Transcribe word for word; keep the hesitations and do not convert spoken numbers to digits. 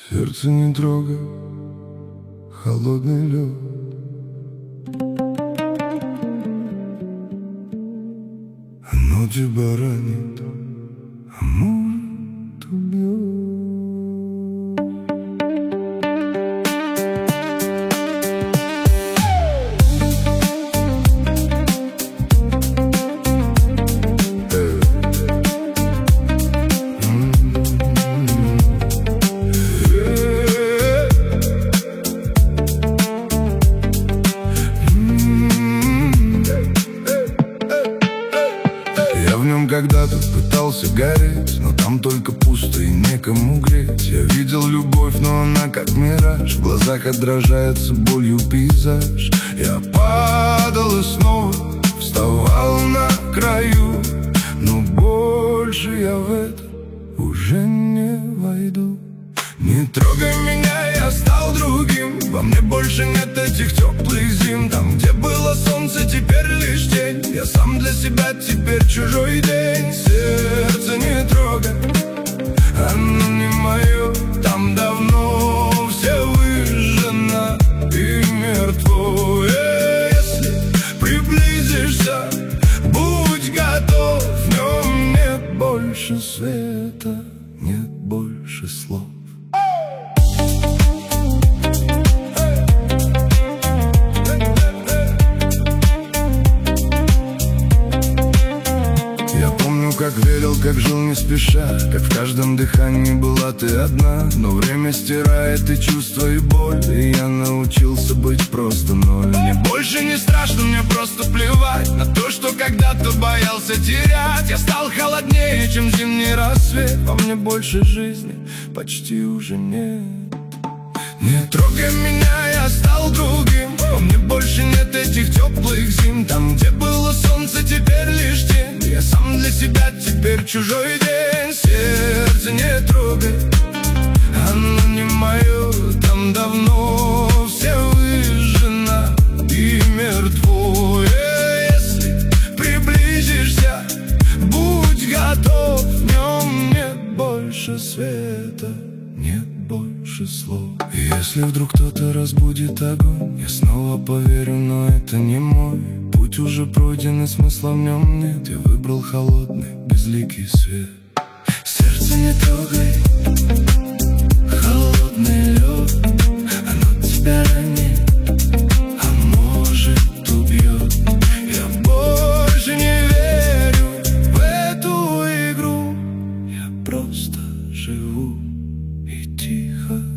Сердце не трогай, холодный лед. Оно тебя ранит, а может убьет. Я в нем когда-то пытался гореть, но там только пусто и некому греть. Я видел любовь, но она как мираж, в глазах отражается болью пейзаж. Я падал и снова вставал на краю, но больше я в это уже не войду. Не трогай меня, я стал другим. Во мне больше нет этих теплых зим. Там, где было солнце, теперь лишь тень. Я сам для себя теперь чужой день. Сердце не трогай, оно не мое. Там давно все выжжено и мертво. Если приблизишься, будь готов. В нем нет больше света, нет больше слов. Как верил, как жил не спеша, как в каждом дыхании была ты одна. Но время стирает и чувства, и боль, и я научился быть просто ноль. Мне больше не страшно, мне просто плевать на то, что когда-то боялся терять. Я стал холоднее, чем зимний рассвет. Во мне больше жизни почти уже нет. Не трогай меня, я стал другим. Во мне больше нет этих теплых зим. Там, где было солнце, теперь лишь тень. Я сам для себя теперь чужой день. Сердце не трогай, оно не мое. Там давно все выжжено и мертво. Если приблизишься, будь готов. В нем нет больше света, нет больше слов. И если вдруг кто-то разбудит огонь, я снова поверю, но это не мой путь. Уже пройден и смысла в нем нет. Я выбрал холодный, безликий свет. Сердце не трогай, холодный лед. Оно тебя ранит, а может убьет. Я больше не верю в эту игру. Я просто живу и тихо